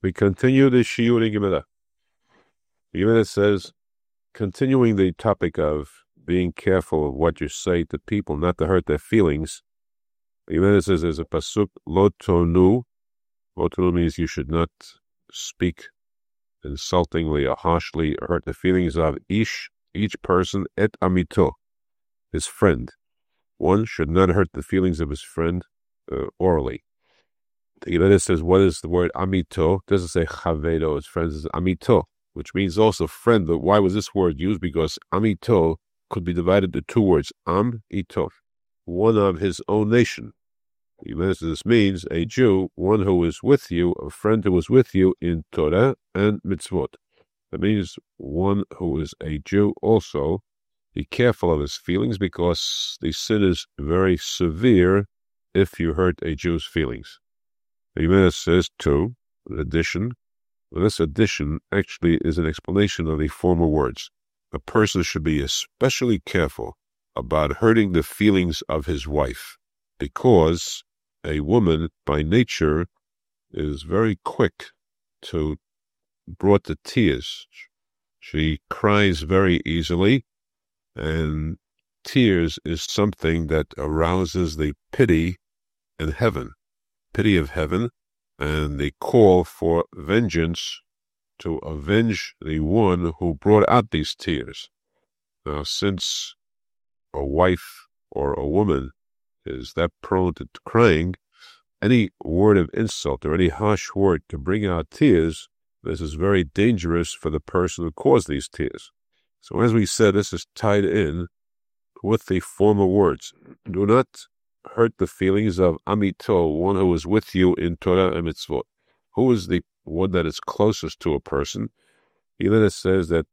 We continue the Shiur in Gemara. The Gemara says, continuing the topic of being careful of what you say to people, not to hurt their feelings. The Gemara says there's a pasuk, lo tonu. Lo tonu means you should not speak insultingly or harshly or hurt the feelings of each person, et amito, his friend. One should not hurt the feelings of his friend orally. The Gemara says, what is the word amito? It doesn't say chavedo, his friend, is amito, which means also friend. But why was this word used? Because amito could be divided into two words, am-ito, one of his own nation. The Gemara says this means a Jew, one who is with you, a friend who is with you in Torah and mitzvot. That means one who is a Jew also. Be careful of his feelings because the sin is very severe if you hurt a Jew's feelings. The Gemara says, too, an addition. This addition actually is an explanation of the former words. A person should be especially careful about hurting the feelings of his wife, because a woman, by nature, is very quick to brought to tears. She cries very easily, and tears is something that arouses the pity in heaven. Pity of heaven, and the call for vengeance to avenge the one who brought out these tears. Now, since a wife or a woman is that prone to crying, any word of insult or any harsh word can bring out tears. This is very dangerous for the person who caused these tears. So as we said, this is tied in with the former words. Do not hurt the feelings of amito, one who is with you in Torah and mitzvot. Who is the one that is closest to a person? Even it says that,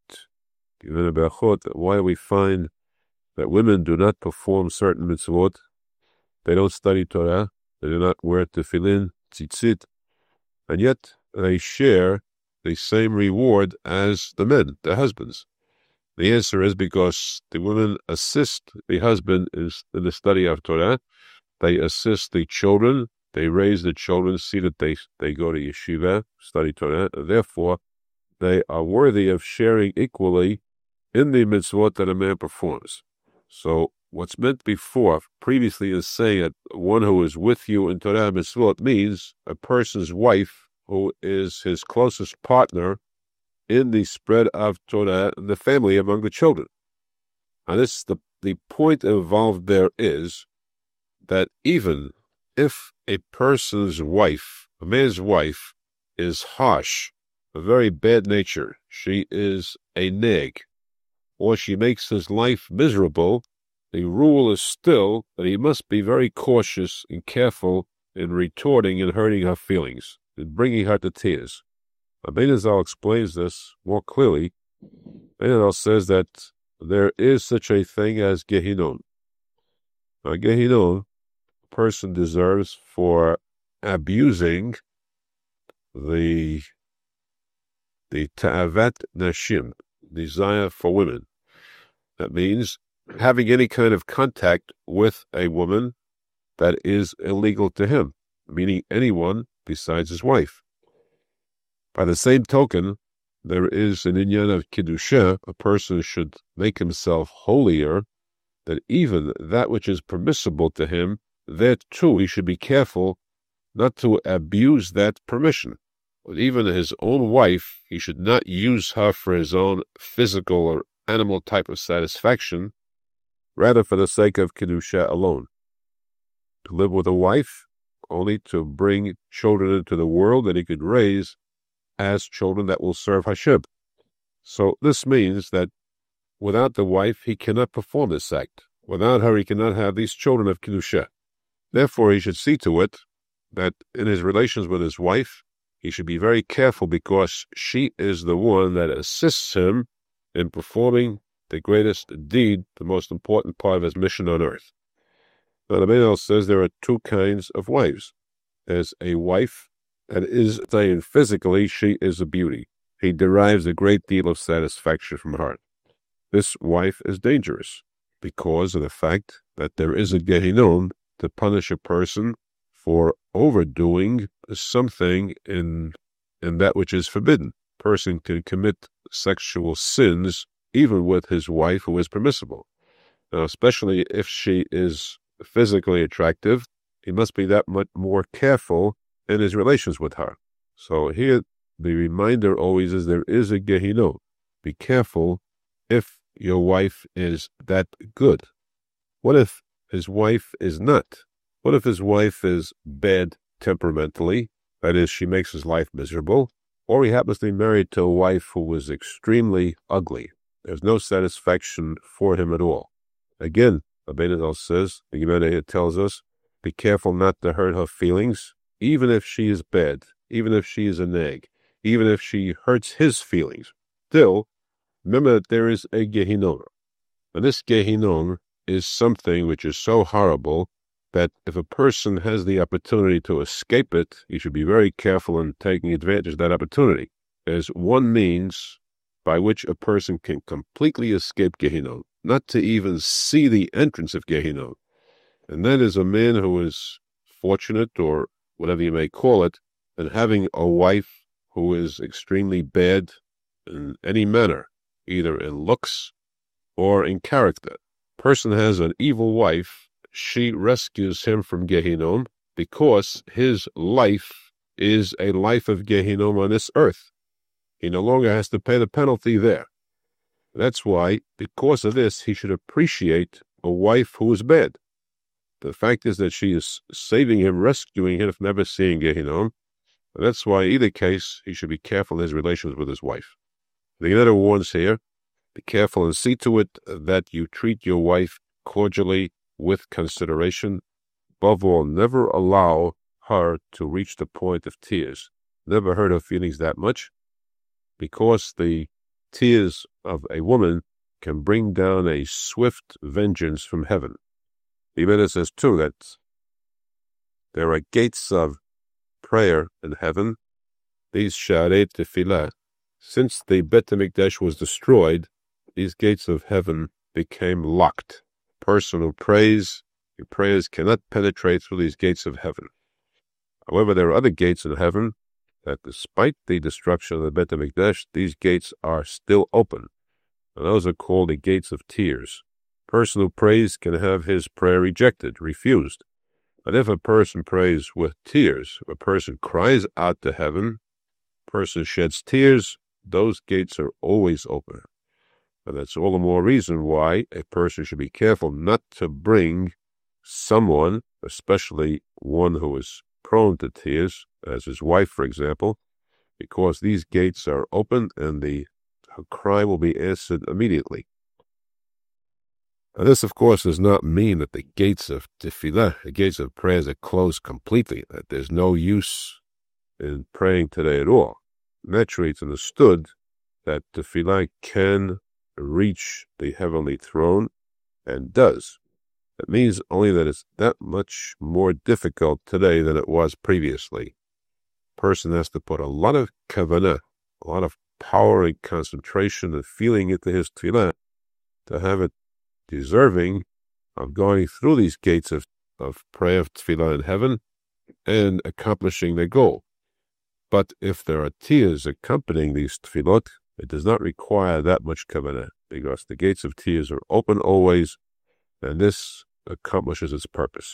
why do we find that women do not perform certain mitzvot? They don't study Torah, they do not wear tefillin, tzitzit, and yet they share the same reward as the men, their husbands. The answer is because the women assist the husband in the study of Torah. They assist the children. They raise the children, see that they go to yeshiva, study Torah. Therefore, they are worthy of sharing equally in the mitzvot that a man performs. So what's meant previously is saying that one who is with you in Torah and mitzvot means a person's wife who is his closest partner in the spread of Torah and the family among the children. Now this, the point involved there is that even if a person's wife, a man's wife, is harsh, a very bad nature, she is a nag, or she makes his life miserable, the rule is still that he must be very cautious and careful in retorting and hurting her feelings, and bringing her to tears. Bein Hazal explains this more clearly. Bein Hazal says that there is such a thing as Gehinon. Now, Gehinon, a person deserves for abusing the ta'avat nashim, desire for women. That means having any kind of contact with a woman that is illegal to him, meaning anyone besides his wife. By the same token, there is an inyan of Kiddusha. A person should make himself holier, that even that which is permissible to him, there too he should be careful not to abuse that permission. But even his own wife, he should not use her for his own physical or animal type of satisfaction, rather for the sake of Kiddusha alone. To live with a wife, only to bring children into the world that he could raise as children that will serve Hashem. So this means that without the wife, he cannot perform this act. Without her, he cannot have these children of Kiddusha. Therefore, he should see to it that in his relations with his wife, he should be very careful because she is the one that assists him in performing the greatest deed, the most important part of his mission on earth. Now, the Bein Hazal says there are two kinds of wives. There's a wife that is saying physically she is a beauty. He derives a great deal of satisfaction from her. This wife is dangerous because of the fact that there is a Gehinom to punish a person for overdoing something in in that which is forbidden. Person can commit sexual sins even with his wife who is permissible. Now, especially if she is physically attractive, he must be that much more careful in his relations with her. So here, the reminder always is there is a Gehinom. Be careful if your wife is that good. What if his wife is not? What if his wife is bad temperamentally? That is, she makes his life miserable. Or he happens to be married to a wife who is extremely ugly. There's no satisfaction for him at all. Again, Abinadel says, the Gemara here tells us, be careful not to hurt her feelings, even if she is bad, even if she is a nag, even if she hurts his feelings. Still, remember that there is a Gehinom. And this Gehinom is something which is so horrible that if a person has the opportunity to escape it, he should be very careful in taking advantage of that opportunity. There's one means by which a person can completely escape Gehinom, not to even see the entrance of Gehinom. And that is a man who is fortunate, or whatever you may call it, in having a wife who is extremely bad in any manner, either in looks or in character. Person has an evil wife, she rescues him from Gehinom because his life is a life of Gehinom on this earth. He no longer has to pay the penalty there. That's why, because of this, he should appreciate a wife who is bad. The fact is that she is saving him, rescuing him from never seeing Gehinom. And that's why, in either case, he should be careful in his relations with his wife. The Gemara warns here, be careful and see to it that you treat your wife cordially with consideration. Above all, never allow her to reach the point of tears. Never hurt her feelings that much, because the tears of a woman can bring down a swift vengeance from heaven. The Gemara says, too, that there are gates of prayer in heaven, these Sharei Tefillah. Since the Bet HaMikdash was destroyed, these gates of heaven became locked. Person who prays, your prayers cannot penetrate through these gates of heaven. However, there are other gates in heaven that despite the destruction of the Bet HaMikdash, these gates are still open. And those are called the gates of tears. Person who prays can have his prayer rejected, refused. But if a person prays with tears, if a person cries out to heaven, a person sheds tears, those gates are always open. And that's all the more reason why a person should be careful not to bring someone, especially one who is prone to tears, as his wife, for example, because these gates are open and her cry will be answered immediately. Now, this, of course, does not mean that the gates of tefillah, the gates of prayers, are closed completely, that there's no use in praying today at all. Naturally, it's understood that tefillah can reach the heavenly throne, and does. It means only that it's that much more difficult today than it was previously. A person has to put a lot of kavanah, a lot of power and concentration and feeling into his tefillah to have it deserving of going through these gates of prayer, of tefillah in heaven, and accomplishing their goal. But if there are tears accompanying these tefillot, it does not require that much kavanah, because the gates of tears are open always, and this accomplishes its purpose.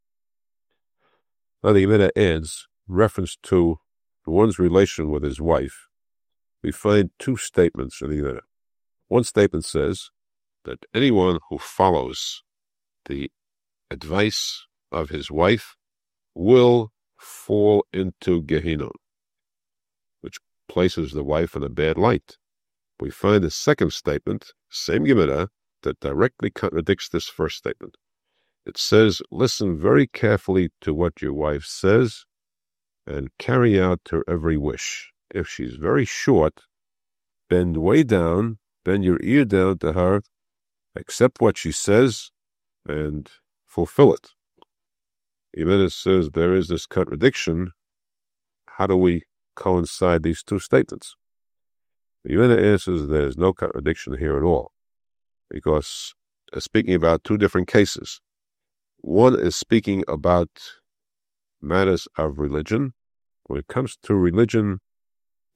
Now the Gemara adds, reference to one's relation with his wife, we find two statements in the Gemara. One statement says that anyone who follows the advice of his wife will fall into Gehinnom, which places the wife in a bad light. We find a second statement, same Gemara, that directly contradicts this first statement. It says, listen very carefully to what your wife says and carry out her every wish. If she's very short, bend way down, bend your ear down to her, accept what she says, and fulfill it. Even it says there is this contradiction. How do we coincide these two statements? The Yemena answers there is no contradiction here at all, because speaking about two different cases. One is speaking about matters of religion. When it comes to religion,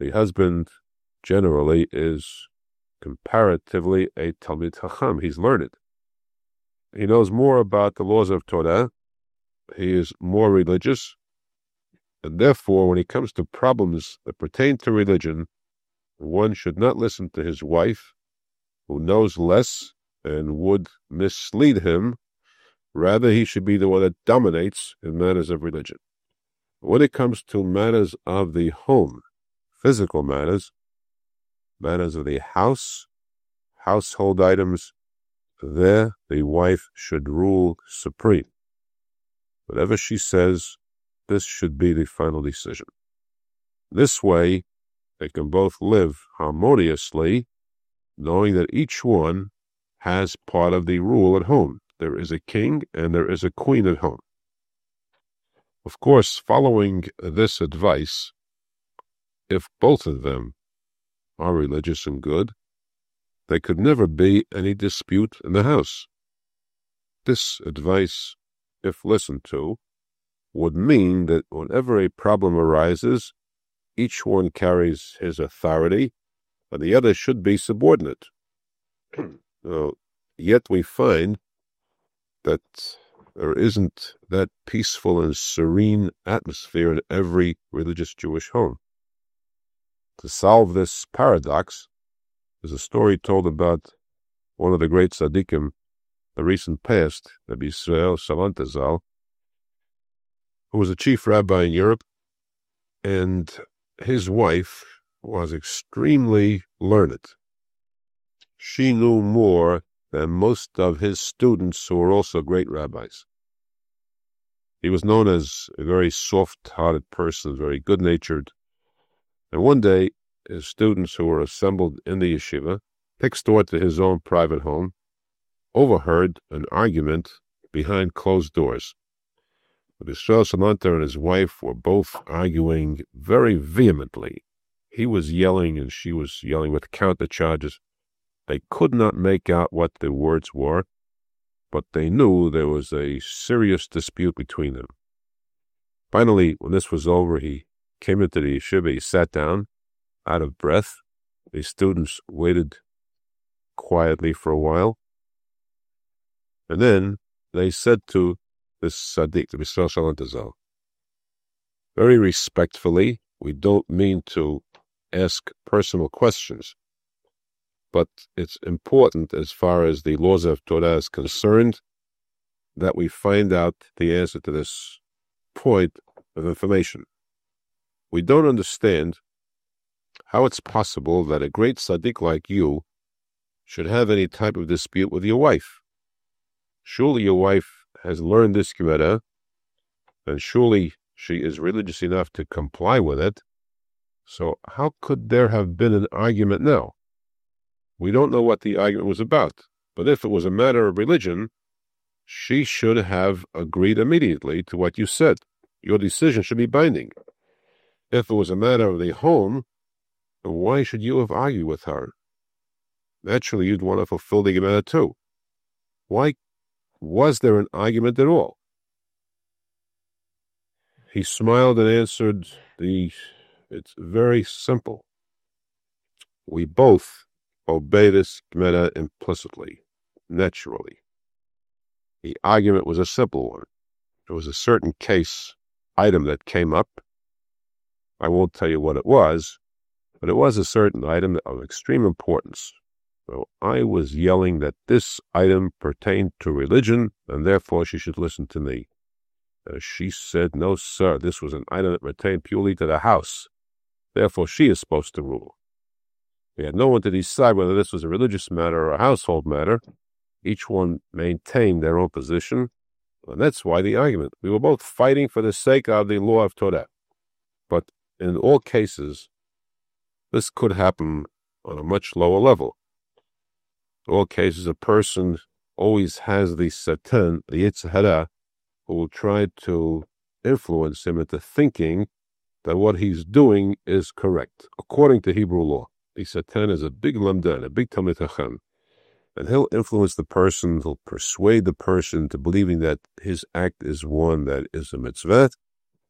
the husband generally is comparatively a Talmid Chacham. He's learned. He knows more about the laws of Torah. He is more religious. And therefore, when it comes to problems that pertain to religion, one should not listen to his wife, who knows less and would mislead him. Rather, he should be the one that dominates in matters of religion. When it comes to matters of the home, physical matters of the house, household items, there the wife should rule supreme. Whatever she says, this should be the final decision. This way, they can both live harmoniously, knowing that each one has part of the rule at home. There is a king and there is a queen at home. Of course, following this advice, if both of them are religious and good, there could never be any dispute in the house. This advice, if listened to, would mean that whenever a problem arises, each one carries his authority, and the other should be subordinate. Yet we find that there isn't that peaceful and serene atmosphere in every religious Jewish home. To solve this paradox, there's a story told about one of the great tzaddikim, the recent past, Rabbi Yisrael Salanter Zal, who was a chief rabbi in Europe, and his wife was extremely learned. She knew more than most of his students who were also great rabbis. He was known as a very soft-hearted person, very good-natured. And one day, his students who were assembled in the yeshiva, next door to his own private home, overheard an argument behind closed doors. Yisrael Salanter and his wife were both arguing very vehemently. He was yelling and she was yelling with countercharges. They could not make out what the words were, but they knew there was a serious dispute between them. Finally, when this was over, he came into the yeshiva, he sat down, out of breath. The students waited quietly for a while, and then they said to this tzaddik, the Yisrael Salanter Zal, very respectfully, we don't mean to ask personal questions, but it's important as far as the laws of Torah is concerned that we find out the answer to this point of information. We don't understand how it's possible that a great tzaddik like you should have any type of dispute with your wife. Surely your wife has learned this Gemara, and surely she is religious enough to comply with it. So how could there have been an argument now? We don't know what the argument was about, but if it was a matter of religion, she should have agreed immediately to what you said. Your decision should be binding. If it was a matter of the home, why should you have argued with her? Naturally, you'd want to fulfill the Gemara too. Why was there an argument at all? He smiled and answered, it's very simple. We both obey this Gemara implicitly, naturally. The argument was a simple one. There was a certain case item that came up. I won't tell you what it was, but it was a certain item of extreme importance. So I was yelling that this item pertained to religion, and therefore she should listen to me. She said, no, sir, this was an item that pertained purely to the house. Therefore, she is supposed to rule. We had no one to decide whether this was a religious matter or a household matter. Each one maintained their own position, and that's why the argument. We were both fighting for the sake of the law of Torah. But in all cases, this could happen on a much lower level. In all cases, a person always has the Satan, the Yetzer Hara, who will try to influence him into thinking that what he's doing is correct, according to Hebrew law. The Satan is a big lamdan, a big Talmid Chacham, and he'll influence the person, he'll persuade the person to believing that his act is one that is a mitzvah,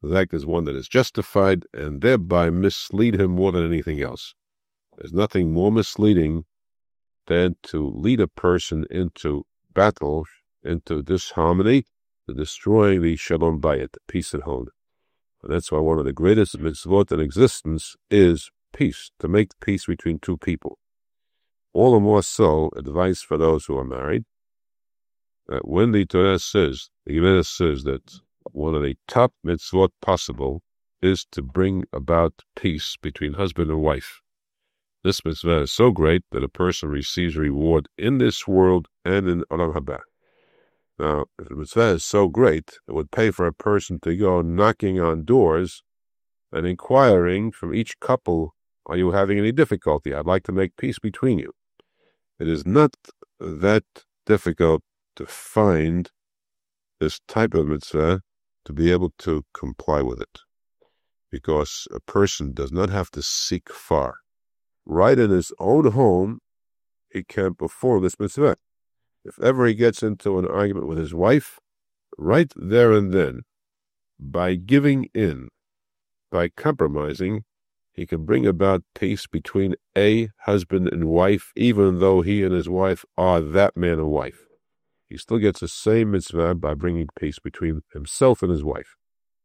the act is one that is justified and thereby mislead him more than anything else. There's nothing more misleading than to lead a person into battle, into disharmony, to destroying the shalom bayit, the peace at home. And that's why one of the greatest mitzvot in existence is peace, to make peace between two people. All the more so, advice for those who are married, that when the Torah says, the Gemara says that one of the top mitzvot possible is to bring about peace between husband and wife. This mitzvah is so great that a person receives reward in this world and in Olam Haba. Now, if the mitzvah is so great, it would pay for a person to go knocking on doors and inquiring from each couple, are you having any difficulty? I'd like to make peace between you. It is not that difficult to find this type of mitzvah to be able to comply with it, because a person does not have to seek far. Right in his own home, he can perform this mitzvah. If ever he gets into an argument with his wife, right there and then, by giving in, by compromising, he can bring about peace between a husband and wife, even though he and his wife are that man and wife. He still gets the same mitzvah by bringing peace between himself and his wife.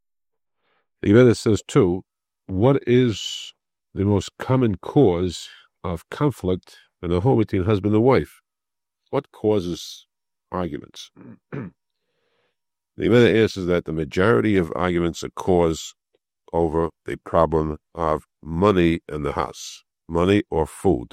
The Gemara says, too, what is the most common cause of conflict in a home between husband and wife? What causes arguments? The Gemara answers that the majority of arguments are caused over the problem of money in the house, money or food.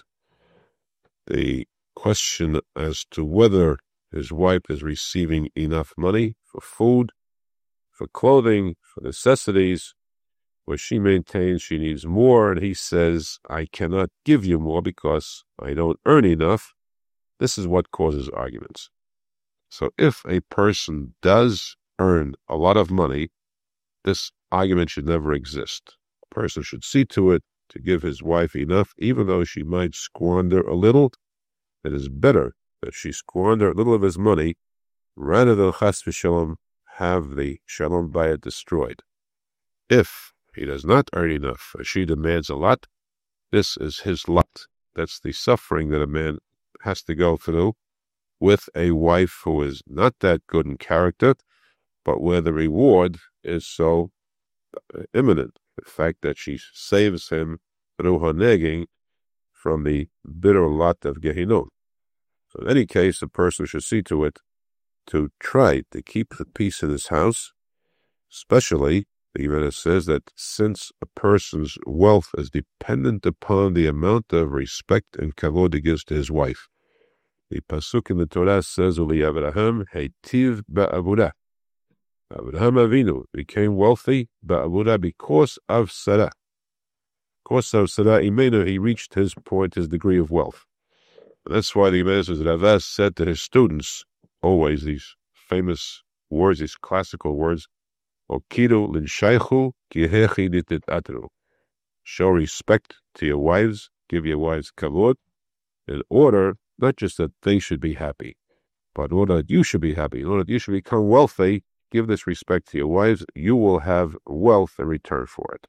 The question as to whether his wife is receiving enough money for food, for clothing, for necessities, where she maintains she needs more, and he says, I cannot give you more because I don't earn enough. This is what causes arguments. So if a person does earn a lot of money, this argument should never exist. A person should see to it to give his wife enough, even though she might squander a little. It is better that she squander a little of his money rather than chas v'shalom have the shalom bayit destroyed. If he does not earn enough, or she demands a lot, this is his lot. That's the suffering that a man has to go through with a wife who is not that good in character, but where the reward is so imminent. The fact that she saves him through her nagging from the bitter lot of Gehinnom. So in any case, a person should see to it to try to keep the peace in his house, especially, the Gemara says that since a person's wealth is dependent upon the amount of respect and kavod he gives to his wife. The pasuk in the Torah says, Uli Avraham heitiv ba'avudah. Avraham Avinu became wealthy ba'avudah because of Sarah. Because of Sarah Imenu, he reached his point, his degree of wealth. And that's why the Gemara says that Ravas said to his students, always these famous words, these classical words, Okiru linshaychu kihechi nitit atru. Show respect to your wives, give your wives kavod, in order not just that they should be happy, but in order that you should be happy, in order that you should become wealthy. Give this respect to your wives, you will have wealth in return for it.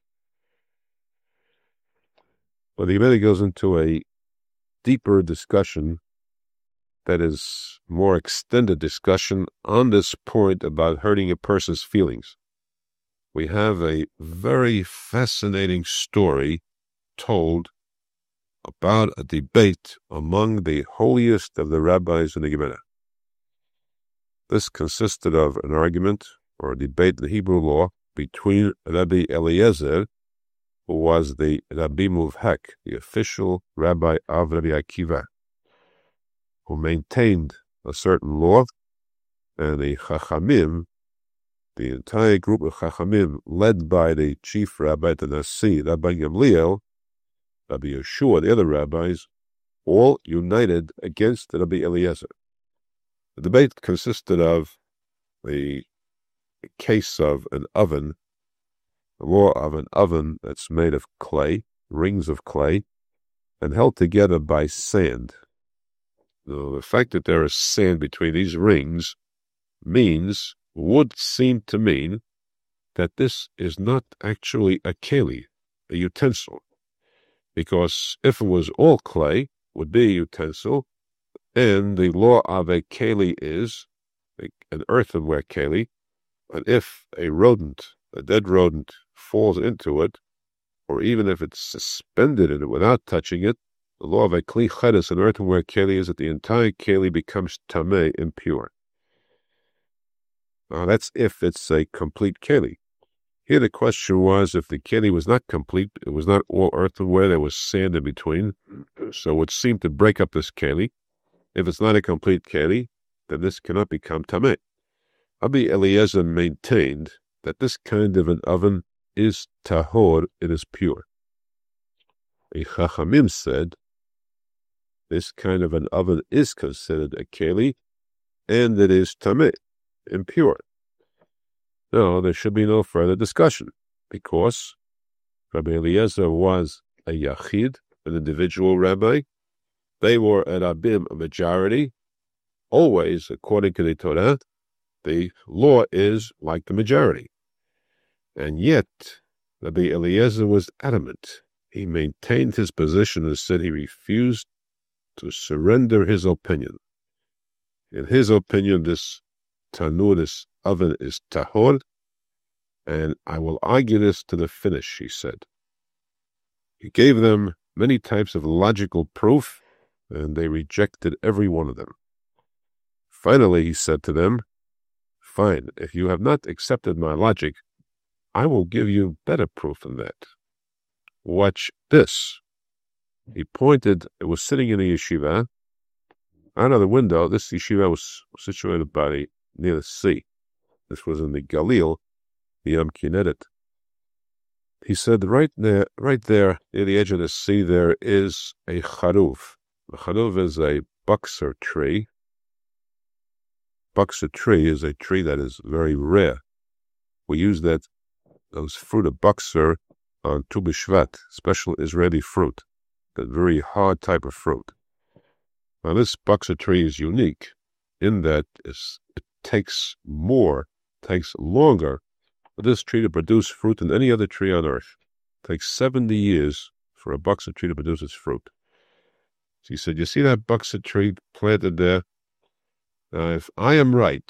Well, the Gemara goes into a deeper discussion, that is more extended discussion on this point about hurting a person's feelings. We have a very fascinating story told about a debate among the holiest of the rabbis in the Gemara. This consisted of an argument or a debate in the Hebrew law between Rabbi Eliezer, who was the Rabbi Muvhak, the official rabbi of Rabbi Akiva, who maintained a certain law, and the Chachamim, the entire group of Chachamim, led by the chief rabbi, the Nasi, Rabbi Gamliel, Rabbi Yeshua, the other rabbis, all united against Rabbi Eliezer. The debate consisted of the case of an oven, the law of an oven that's made of clay, rings of clay, and held together by sand. Now, the fact that there is sand between these rings would seem to mean that this is not actually a keli, a utensil, because if it was all clay, it would be a utensil, and the law of a keli is an earthenware keli, and if a dead rodent, falls into it, or even if it's suspended in it without touching it, the law of a kli chedes, an earthenware keli, is that the entire keli becomes tameh, impure. Now that's if it's a complete keli. Here the question was, if the keli was not complete, it was not all earthenware, there was sand in between, so it would seem to break up this keli. If it's not a complete keli, then this cannot become tameh. Rabbi Eliezer maintained that this kind of an oven is tahor, it is pure. A Chachamim said this kind of an oven is considered a keli, and it is tameh, impure. No, there should be no further discussion, because Rabbi Eliezer was a yachid, an individual rabbi. They were a rabbim, a majority. Always, according to the Torah, the law is like the majority. And yet, Rabbi Eliezer was adamant. He maintained his position and said he refused to surrender his opinion. In his opinion, this tanur, this oven, is tahor, and I will argue this to the finish, he said. He gave them many types of logical proof, and they rejected every one of them. Finally, he said to them, "Fine, if you have not accepted my logic, I will give you better proof than that. Watch this." He pointed, it was sitting in the yeshiva. Out of the window, this yeshiva was situated near the sea. This was in the Galil, the Yam Kinneret. He said, right there, near the edge of the sea, there is a charuv. A charuv is a buxer tree. Buxer tree is a tree that is very rare. We use those fruit of buxer on Tu B'Shvat, special Israeli fruit, a very hard type of fruit. Now, this buxer tree is unique in that it takes longer for this tree to produce fruit than any other tree on earth. It takes 70 years for a buxer tree to produce its fruit. So he said, you see that buxer tree planted there? Now, if I am right,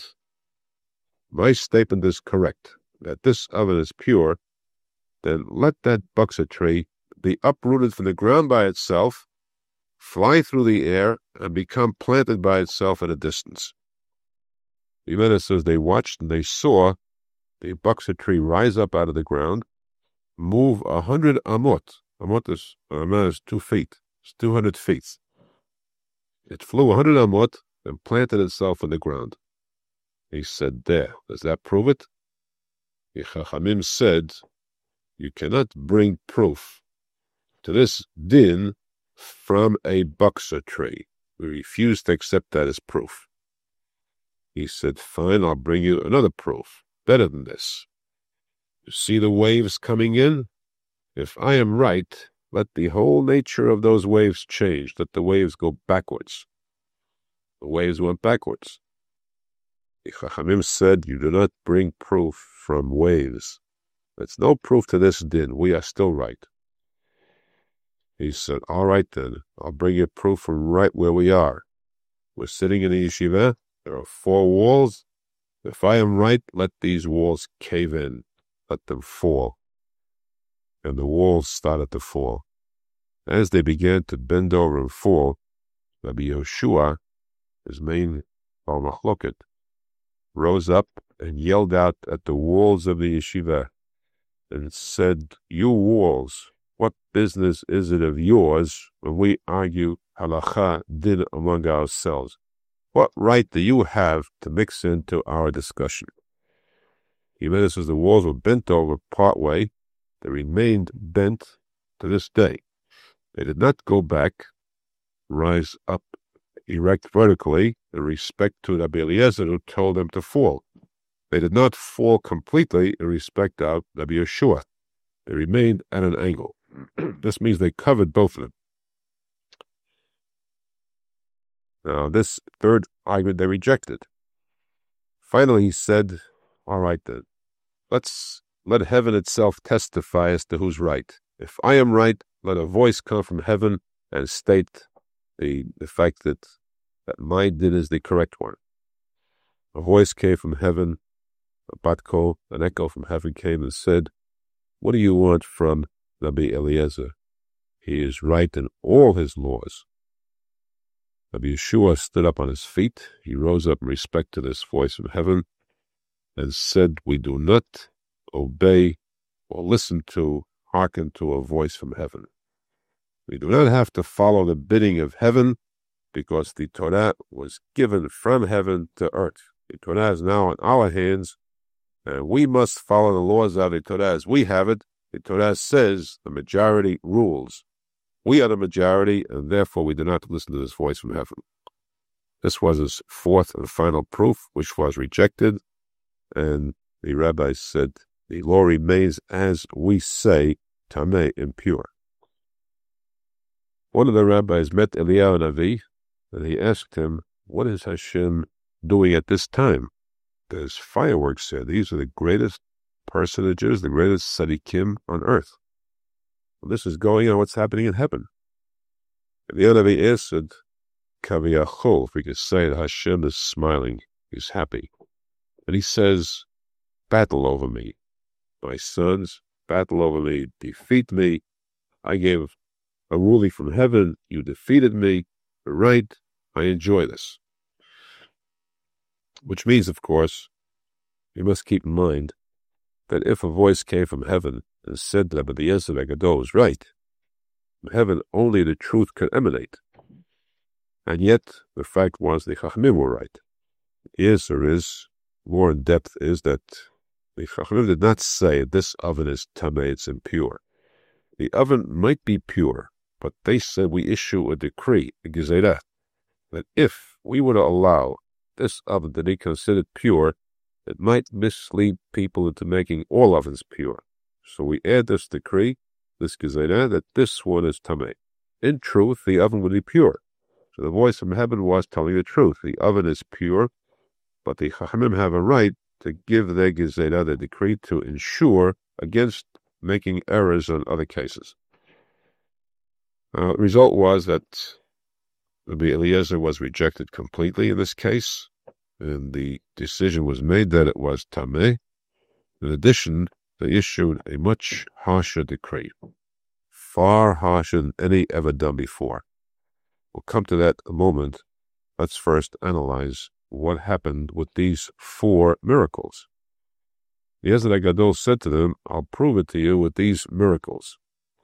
my statement is correct, that this oven is pure, then let that buxer tree be uprooted from the ground by itself, fly through the air, and become planted by itself at a distance. The Yemena says they watched and they saw the buxer tree rise up out of the ground, move 100 amot. Amot is 2 feet. It's 200 feet. It flew 100 amot and planted itself in the ground. He said, there, does that prove it? The Chachamim said, you cannot bring proof to this din from a buxer tree. We refuse to accept that as proof. He said, fine, I'll bring you another proof, better than this. You see the waves coming in? If I am right, let the whole nature of those waves change. Let the waves go backwards. The waves went backwards. The Chachamim said, you do not bring proof from waves. That's no proof to this din. We are still right. He said, all right then, I'll bring you proof from right where we are. We're sitting in the yeshiva. There are 4 walls. If I am right, let these walls cave in. Let them fall. And the walls started to fall. As they began to bend over and fall, Rabbi Yoshua, his main Baal Machloket, rose up and yelled out at the walls of the yeshiva and said, you walls, what business is it of yours when we argue halacha din among ourselves? What right do you have to mix into our discussion? He meant this as the walls were bent over part way. They remained bent to this day. They did not go back, rise up, erect vertically in respect to Rabbi Eliezer, who told them to fall. They did not fall completely in respect of Rabbi Yeshua. They remained at an angle. This means they covered both of them. Now, this third argument they rejected. Finally, he said, all right then, let's let heaven itself testify as to who's right. If I am right, let a voice come from heaven and state the fact that my din is the correct one. A voice came from heaven, a batko, an echo from heaven came and said, what do you want from Rabbi Eliezer? He is right in all his laws. Rabbi Yeshua stood up on his feet. He rose up in respect to this voice from heaven and said, we do not obey or listen to, hearken to a voice from heaven. We do not have to follow the bidding of heaven because the Torah was given from heaven to earth. The Torah is now in our hands, and we must follow the laws of the Torah as we have it. The Torah says the majority rules. We are the majority, and therefore we do not listen to this voice from heaven. This was his fourth and final proof, which was rejected, and the rabbi said, the law remains as we say, tameh, impure. One of the rabbis met Eliyahu Navi, and he asked him, what is Hashem doing at this time? There's fireworks here. These are the greatest personages, the greatest tzaddikim on earth. Well, this is going on what's happening in heaven. Eliyahu Navi answered, Kaviyachol, if we could say that Hashem is smiling, he's happy. And he says, battle over me. My sons, battle over me, defeat me. I gave a ruling from heaven, you defeated me. Right, I enjoy this. Which means, of course, we must keep in mind that if a voice came from heaven and said that the Eliezer Gadol is right, from heaven only the truth could emanate. And yet, the fact was the Chachamim were right. The answer is, more in depth, is that the Chachamim did not say this oven is tameh, it's impure. The oven might be pure, but they said we issue a decree, a gezerah, that if we were to allow this oven to be considered pure, it might mislead people into making all ovens pure. So we add this decree, this gezerah, that this one is tameh. In truth, the oven would be pure. So the voice from heaven was telling the truth. The oven is pure, but the Chachamim have a right to give their gezerah, their decree, to ensure against making errors on other cases. The result was that Rabbi Eliezer was rejected completely in this case, and the decision was made that it was tameh. In addition, they issued a much harsher decree, far harsher than any ever done before. We'll come to that in a moment. Let's first analyze what happened with these 4 miracles. The Eliezer Gadol said to them, I'll prove it to you with these miracles.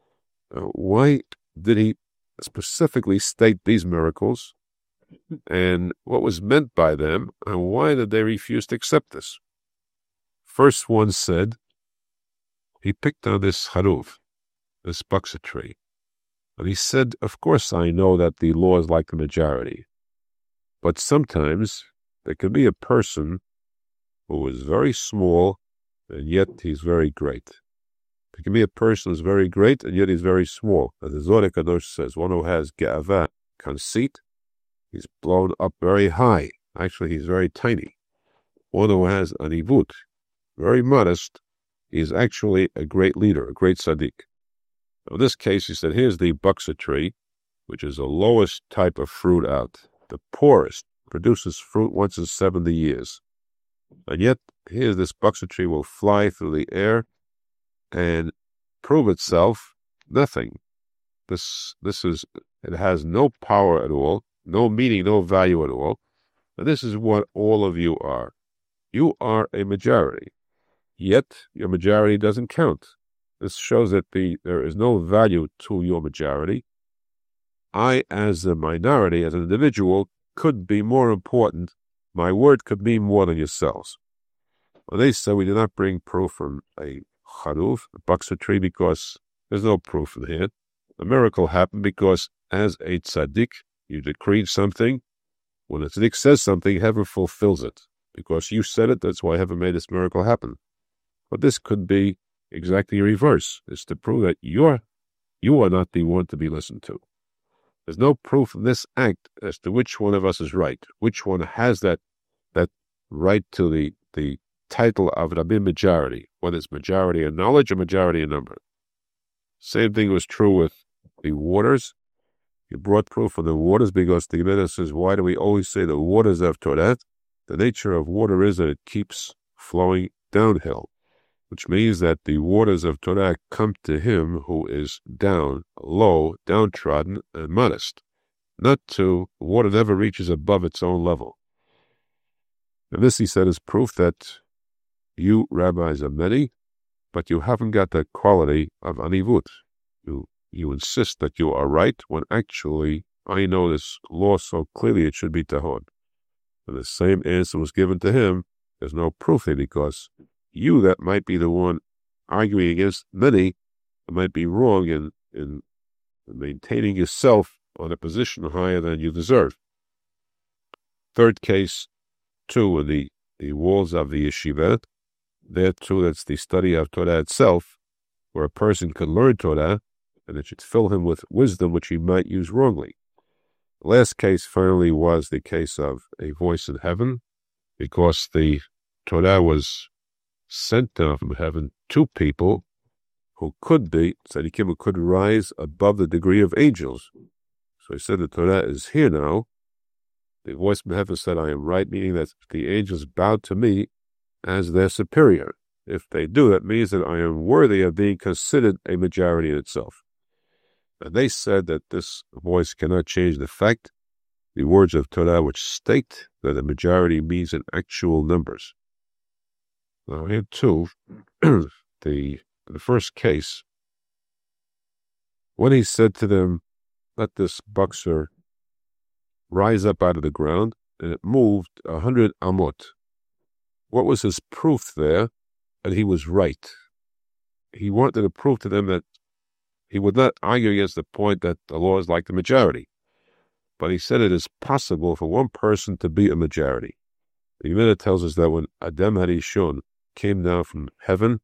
Why did he specifically state these miracles, and what was meant by them, and why did they refuse to accept this? First one said, he picked on this haruv, this buxa tree, and he said, of course I know that the law is like the majority, but sometimes there can be a person who is very small, and yet he's very great. There can be a person who's very great, and yet he's very small. As the Zohar Kadosh says, one who has ge'avah, conceit, he's blown up very high. Actually, he's very tiny. One who has anivut, very modest, he's actually a great leader, a great tzaddik. In this case, he said, here's the buxa tree, which is the lowest type of fruit out, the poorest, produces fruit once in 70 years. And yet, here's this buxa tree will fly through the air and prove itself nothing. This is, it has no power at all, no meaning, no value at all. And this is what all of you are. You are a majority, yet your majority doesn't count. This shows that there is no value to your majority. I, as a minority, as an individual, could be more important. My word could mean more than yourselves. Well, they said we did not bring proof from a charuv, a buxa tree, because there's no proof in here. The miracle happened because as a tzaddik, you decreed something. When a tzaddik says something, heaven fulfills it. Because you said it, that's why heaven made this miracle happen. But this could be exactly reverse. It's to prove that you are not the one to be listened to. There's no proof in this act as to which one of us is right, which one has that right to the title of Rabbi majority, whether it's majority in knowledge or majority in number. Same thing was true with the waters. He brought proof of the waters because the Gemara says, why do we always say the waters of Torah? The nature of water is that it keeps flowing downhill, which means that the waters of Torah come to him who is down, low, downtrodden, and modest. Not to, water never reaches above its own level. And this, he said, is proof that you rabbis are many, but you haven't got the quality of anivut. You insist that you are right when actually I know this law so clearly it should be tahor. And the same answer was given to him. There's no proof there because you that might be the one arguing against many might be wrong in maintaining yourself on a position higher than you deserve. Third case, too, in the walls of the yeshiva, there too, that's the study of Torah itself, where a person can learn Torah, and it should fill him with wisdom which he might use wrongly. The last case finally was the case of a voice in heaven, because the Torah was sent down from heaven to people who could be, tzaddikim, who could rise above the degree of angels. So he said the Torah is here now. The voice from heaven said, I am right, meaning that the angels bowed to me as their superior. If they do, that means that I am worthy of being considered a majority in itself. And they said that this voice cannot change the fact, the words of Torah which state that a majority means in actual numbers. Now here too, the first case, when he said to them, let this boxer rise up out of the ground, and it moved 100 amot. What was his proof there? And he was right. He wanted to prove to them that he would not argue against the point that the law is like the majority. But he said it is possible for one person to be a majority. The Gemara tells us that when Adam Harishon came down from heaven,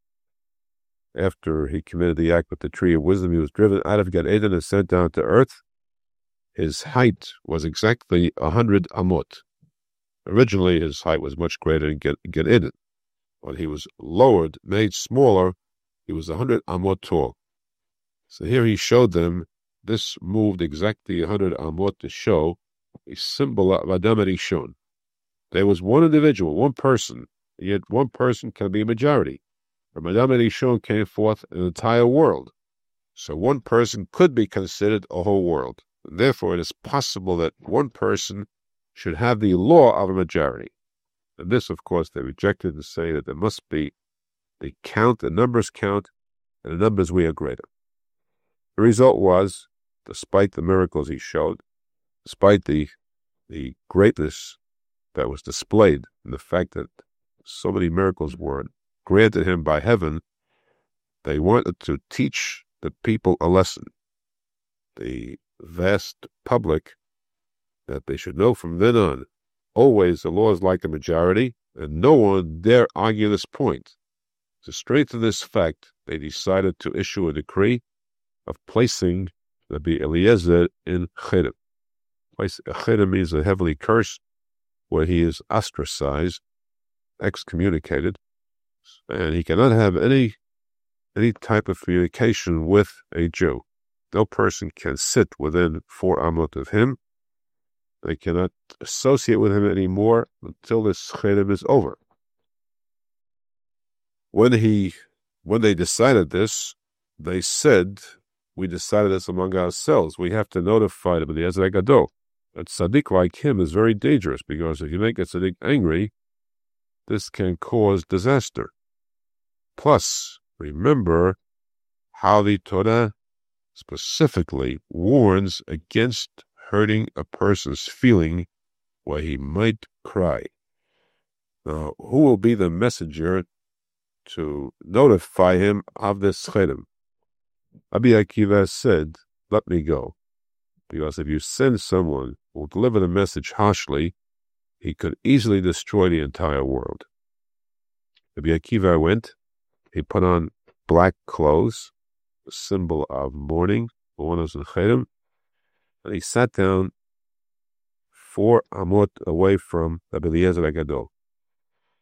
after he committed the act with the tree of wisdom, he was driven out of Gan Eden and sent down to earth. His height was exactly 100 amot. Originally, his height was much greater than Gan Eden. When he was lowered, made smaller, he was 100 amot tall. So here he showed them, this moved exactly 100 amot to show a symbol of Adam Harishon. There was one individual, one person, yet one person can be a majority. From Adam Harishon came forth an entire world. So one person could be considered a whole world. Therefore, it is possible that one person should have the law of a majority. And this, of course, they rejected and say that there must be the count, the numbers count, and the numbers we are greater. The result was, despite the miracles he showed, despite the greatness that was displayed, and the fact that so many miracles were granted him by heaven, they wanted to teach the people a lesson. The vast public, that they should know from then on, always the law is like a majority, and no one dare argue this point. To strengthen this fact, they decided to issue a decree of placing Rabbi Eliezer in Cherem. Cherem means a heavily cursed, where he is ostracized, excommunicated, and he cannot have any type of communication with a Jew. No person can sit within 4 amot of him. They cannot associate with him anymore until this cherem is over. When they decided this, they said, we decided this among ourselves. We have to notify the Eliezer Gadol. A tzaddik like him is very dangerous, because if you make a tzaddik angry, this can cause disaster. Plus, remember how the Torah specifically warns against hurting a person's feeling where he might cry. Now, who will be the messenger to notify him of this cherem? Rabbi Akiva said, let me go. Because if you send someone who will deliver the message harshly, he could easily destroy the entire world. Rabbi Akiva went. He put on black clothes, a symbol of mourning, for one who's in cherem, and he sat down 4 amot away from Rabbi Eliezer Gadol.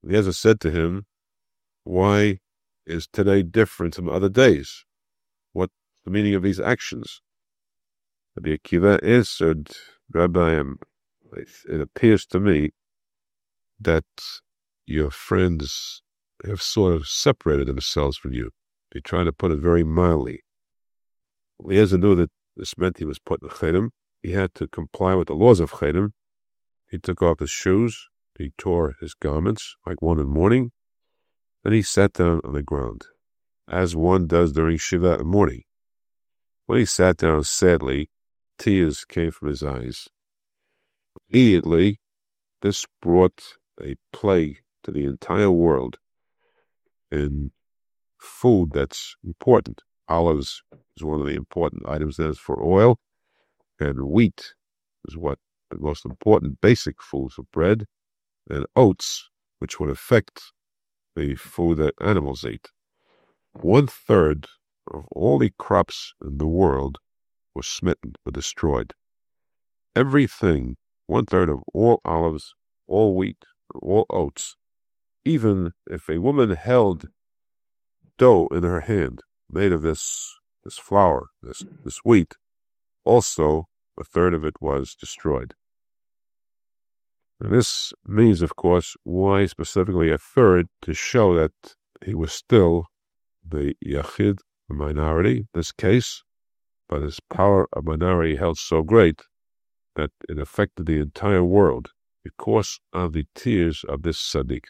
Eliezer said to him, "Why is today different from other days? What's the meaning of these actions?" Rabbi Akiva answered, "Rabbi, it appears to me that your friends have sort of separated themselves from you." He tried to put it very mildly. Eliezer knew that this meant he was put in Chedem. He had to comply with the laws of Chedem. He took off his shoes, he tore his garments like one in mourning, then he sat down on the ground, as one does during Shiva in the morning. When he sat down sadly, tears came from his eyes. Immediately, this brought a plague to the entire world in food that's important. Olives is one of the important items that is for oil, and wheat is what the most important basic foods of bread, and oats, which would affect the food that animals eat. 1/3 of all the crops in the world were smitten, were destroyed. Everything, 1/3 of all olives, all wheat, all oats, even if a woman held dough in her hand made of this flour, this wheat, also 1/3 of it was destroyed. And this means, of course, why specifically 1/3, to show that he was still the Yachid, the minority, in this case, but his power of minority held so great that it affected the entire world because of the tears of this Tzaddik.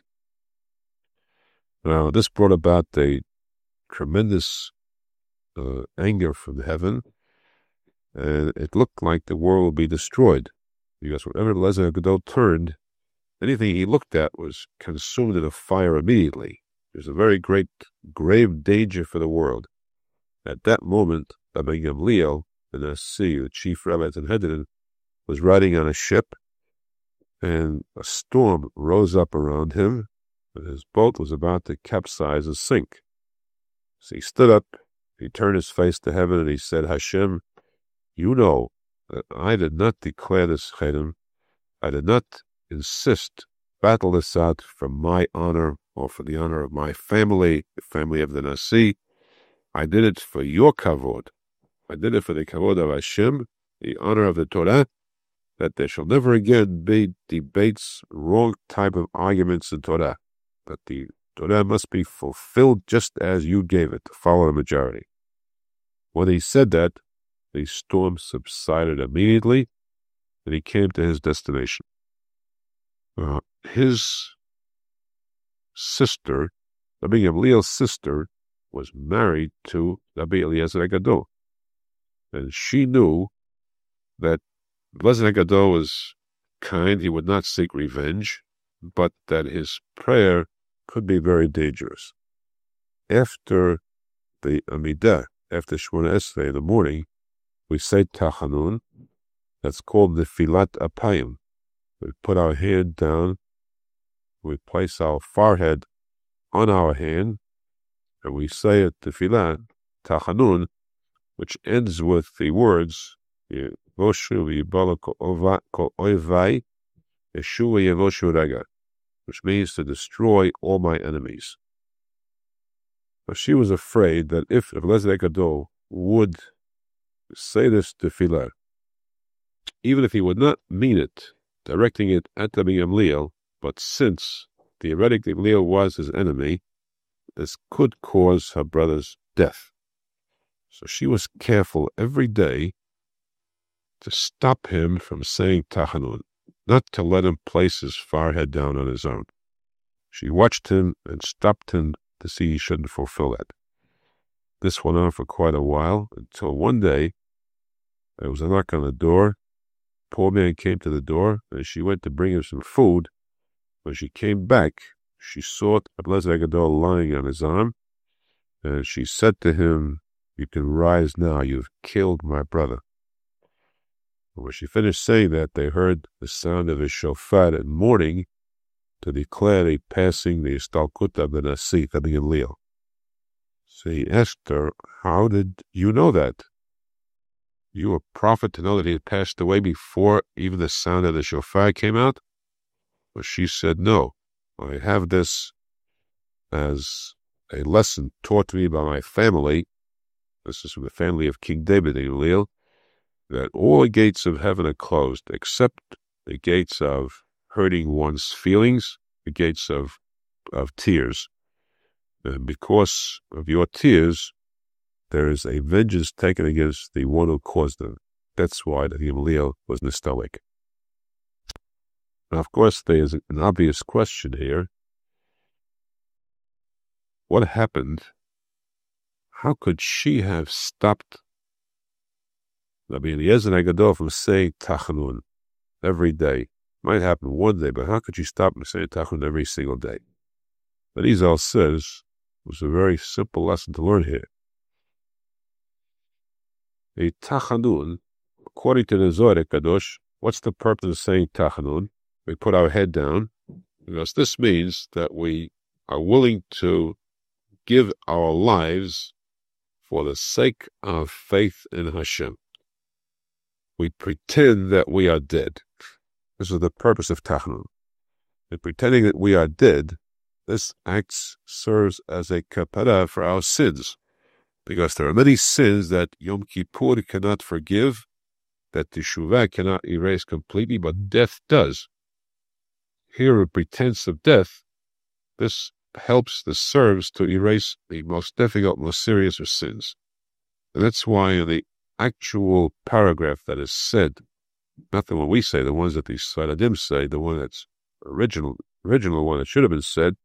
Now, this brought about a tremendous anger from heaven, and it looked like the world would be destroyed, because whenever Eliezer HaGadol turned, anything he looked at was consumed in a fire immediately. There's a very great, grave danger for the world. At that moment, Rabbi Gamliel, the Nasi, the chief rabbi at Sanhedrin, was riding on a ship, and a storm rose up around him, and his boat was about to capsize and sink. So he stood up, he turned his face to heaven, and he said, "Hashem, you know that I did not declare this Chedem. I did not insist, battle this out for my honor or for the honor of my family, the family of the Nasi. I did it for your kavod. I did it for the kavod of Hashem, the honor of the Torah, that there shall never again be debates, wrong type of arguments in Torah, that the Torah must be fulfilled just as you gave it, to follow the majority." When he said that, the storm subsided immediately, and he came to his destination. His sister, Rabbi Gamliel's sister, was married to Rabbi Eliezer HaGadol, and she knew that Eliezer HaGadol was kind, he would not seek revenge, but that his prayer could be very dangerous. After the Amidah, after Shemona Esrei in the morning, we say Tachanun. That's called the Nefilat Apayim. We put our hand down, we place our forehead on our hand, and we say at Tefillah, Tachanun, which ends with the words, Yevoshu v'yibala kol oivai, Yeshua Yevoshu Rega, which means to destroy all my enemies. But she was afraid that if Eliezer HaGadol would say this tefillah, even if he would not mean it, directing it at Rabbi Gamliel, but since theoretically Gamliel was his enemy, this could cause her brother's death. So she was careful every day to stop him from saying Tachanun, not to let him place his forehead down on his own. She watched him and stopped him to see he shouldn't fulfill that. This went on for quite a while, until one day there was a knock on the door. Poor man came to the door, and she went to bring him some food. When she came back, she saw Eliezer HaGadol lying on his arm, and she said to him, "You can rise now, you've killed my brother." And when she finished saying that, they heard the sound of his shofar in mourning to declare the passing, the Istalkut of the Nasi, Rabbi Gamliel. So he asked her, "How did you know that? You a prophet to know that he had passed away before even the sound of the shofar came out?" Well, she said, "No, I have this as a lesson taught to me by my family. This is from the family of King David in Leal, that all the gates of heaven are closed except the gates of hurting one's feelings, the gates of tears. And because of your tears, there is a vengeance taken against the one who caused them. That's why the Leal was nostalgic. Now, of course, there is an obvious question here. What happened? How could she have stopped Rabbi Eliezer HaGadol from saying Tachanun every day? Might happen one day, but how could she stop from saying Tachanun every single day? But Izal says it was a very simple lesson to learn here. A Tachanun, according to the Zohar Kadosh, what's the purpose of saying Tachanun? We put our head down, because this means that we are willing to give our lives for the sake of faith in Hashem. We pretend that we are dead. This is the purpose of Tachanun. In pretending that we are dead, this act serves as a kapara for our sins, because there are many sins that Yom Kippur cannot forgive, that Teshuvah cannot erase completely, but death does. Here, a pretense of death, this serves to erase the most difficult, most serious of sins. And that's why in the actual paragraph that is said, not the one we say, the ones that the Sfaradim say, the one that's original one that should have been said,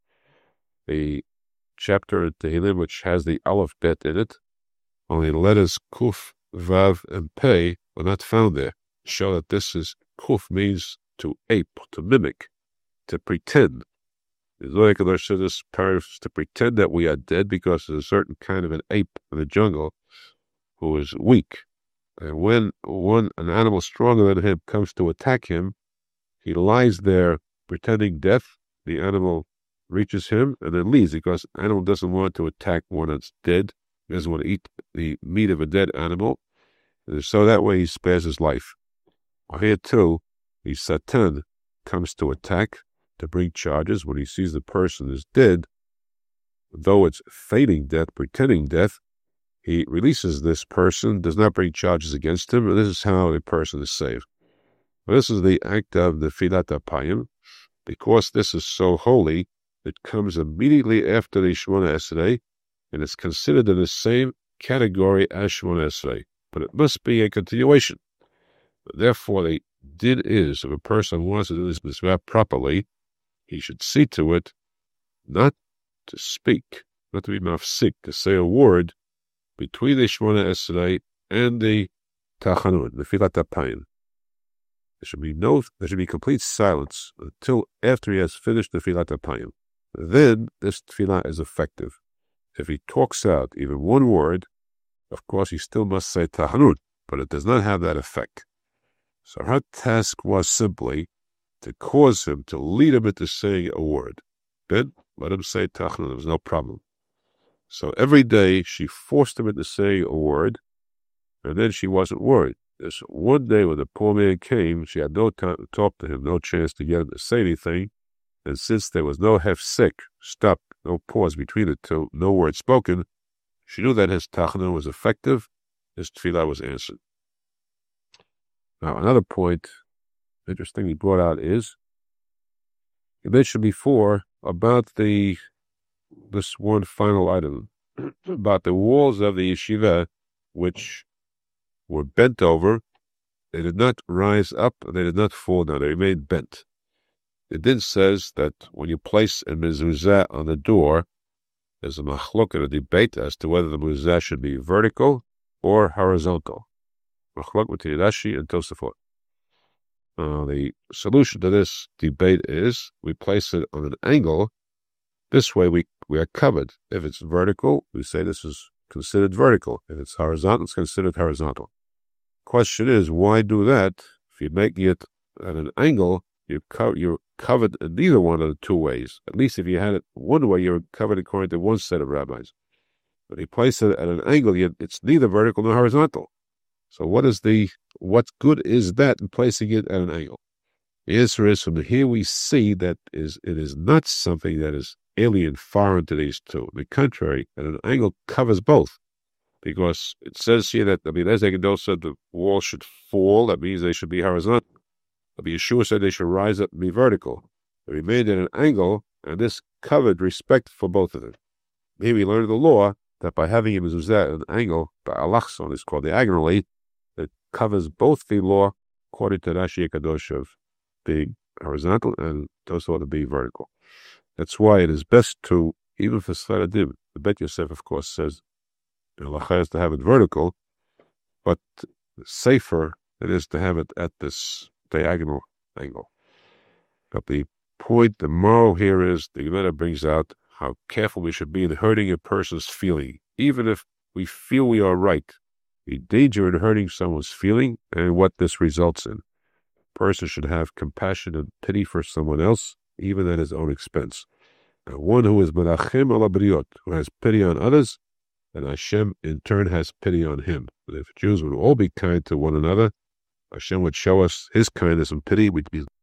the chapter in Tehillim which has the Aleph Bet in it, only the letters Kuf, Vav, and Pei are not found there. Show that this is, Kuf means to ape, to mimic, to pretend. The Zohar Kadosh says this paragraph is to pretend that we are dead because there's a certain kind of an ape in the jungle who is weak. And when an animal stronger than him comes to attack him, he lies there pretending death. The animal reaches him and then leaves because the animal doesn't want to attack one that's dead. He doesn't want to eat the meat of a dead animal. And so that way he spares his life. Well, here too, the Satan comes to attack, to bring charges. When he sees the person is dead, though it's feigning death, pretending death, he releases this person, does not bring charges against him, and this is how the person is saved. Well, this is the act of Nefilat Apayim. Because this is so holy, it comes immediately after the Shemona Esrei, and it's considered in the same category as Shemona Esrei. But it must be a continuation. Therefore, the din is, if a person wants to do this mitzvah properly, he should see to it not to speak, not to be mafsik, to say a word between the Shemona Esrei and the Tachanun, the Nefilat Apayim. There should be complete silence until after he has finished the Nefilat Apayim. Then this tefillah is effective. If he talks out even one word, of course he still must say Tachanun, but it does not have that effect. So her task was simply to cause him, to lead him into saying a word. Then let him say Tachanun, there was no problem. So every day she forced him into saying a word, and then she wasn't worried. This one day when the poor man came, she had no time to talk to him, no chance to get him to say anything, and since there was no hefsek, stop, no pause between the two, no word spoken, she knew that his Tachanun was effective, his tefillah was answered. Now, another point, interestingly brought out is, you mentioned before about this one final item, about the walls of the yeshiva, which were bent over. They did not rise up, they did not fall down, they remained bent. It then says that when you place a mezuzah on the door, there's a machlok, a debate as to whether the mezuzah should be vertical or horizontal. Machlok between Rashi and Tosafot. The solution to this debate is we place it on an angle. This way we are covered. If it's vertical, we say this is considered vertical. If it's horizontal, it's considered horizontal. Question is, why do that? If you're making it at an angle, you're covered in neither one of the two ways. At least if you had it one way, you're covered according to one set of rabbis. But you place it at an angle, it's neither vertical nor horizontal. So what good is that in placing it at an angle? The answer is, from here we see that it is not something that is alien, foreign to these two. On the contrary, that an angle covers both. Because it says here that, as Egedol said, the wall should fall. That means they should be horizontal. Yeshua said they should rise up and be vertical. They remained at an angle, and this covered respect for both of them. Here we learn the law that by having a mezuzah at an angle, the alachson is called diagonally, it covers both the law according to Rashi Kadosh of being horizontal and also to be vertical. That's why it is best to, even for Sfaradim, the Bet Yosef, of course, says the halacha is to have it vertical, but safer it is to have it at this diagonal angle. But the point, the moral here is, the Gemara brings out how careful we should be in hurting a person's feeling, even if we feel we are right. The danger in hurting someone's feeling and what this results in. A person should have compassion and pity for someone else, even at his own expense. Now, one who is merachem ala briot, who has pity on others, and Hashem in turn has pity on him. But if Jews would all be kind to one another, Hashem would show us his kindness and pity, we'd be